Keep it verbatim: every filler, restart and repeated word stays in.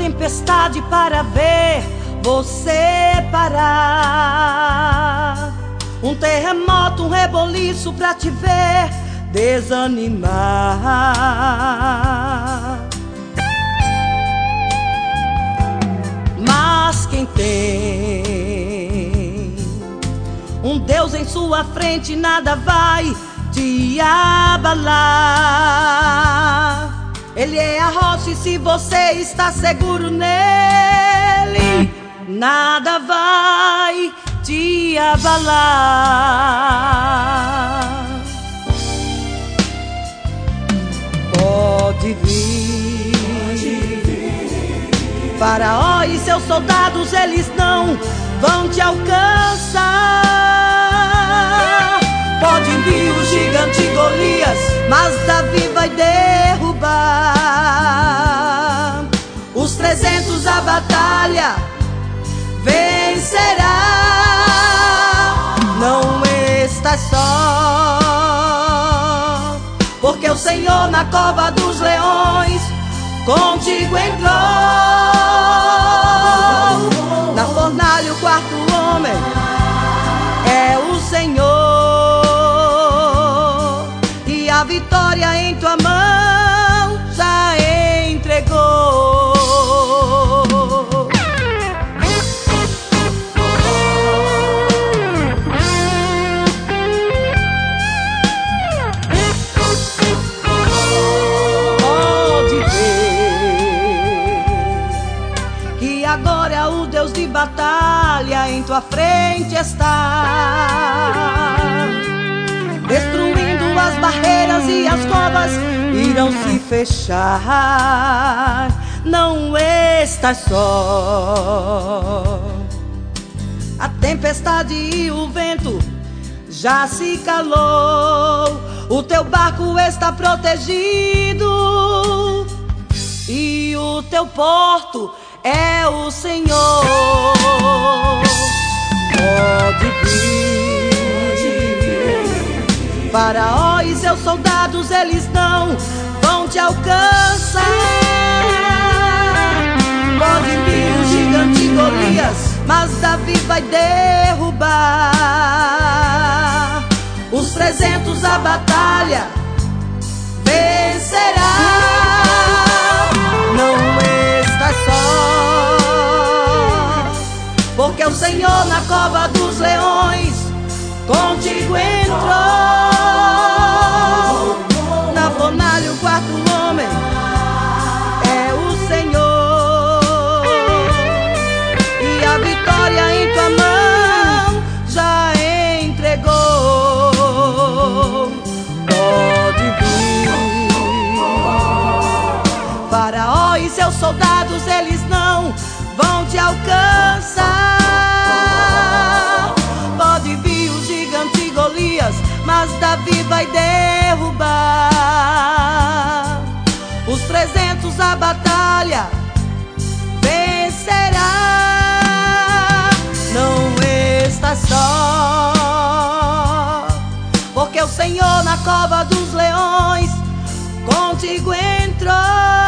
tempestade para ver você parar, um terremoto, um reboliço pra te ver desanimar. Mas quem tem um Deus em sua frente, nada vai te abalar. Ele é a rocha e se você está seguro nele, nada vai te abalar. Pode vir, Pode vir. Faraó e seus soldados, eles não vão te alcançar. Pode vir o gigante Golias, mas Davi vai derrubar. Os trezentos a batalha vencerá. Não estás só, porque o Senhor na cova dos leões contigo entrou. Na fornalha o quarto homem é o Senhor, e a vitória em tua mão já entregou. Pode ver que agora o Deus de batalha em tua frente está, destruindo as barreiras e as covas irão se fechar. Não estás só, a tempestade e o vento já se calou. O teu barco está protegido e o teu porto é o Senhor. Pode vir, Faraó e seus soldados, eles não vão te alcançar. Pode vir o gigante Golias, mas Davi vai derrubar. Os trezentos a batalha vencerá. Não estás só, porque o Senhor na cova dos leões contigo entrou. Na fornalha o quarto homem é o Senhor, e a vitória em tua mão já entregou. Pode vir, Faraó e seus soldados, eles não vão te alcançar. Pode vir o gigante Golias, mas Davi vai derrubar. Os trezentos a batalha vencerá. Não estás só, porque o Senhor na cova dos leões contigo entrou.